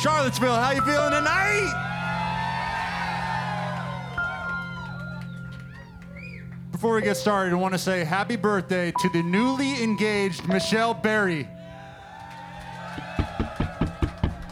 Charlottesville, how you feeling tonight? Before we get started, I want to say happy birthday to the newly engaged Michelle Berry.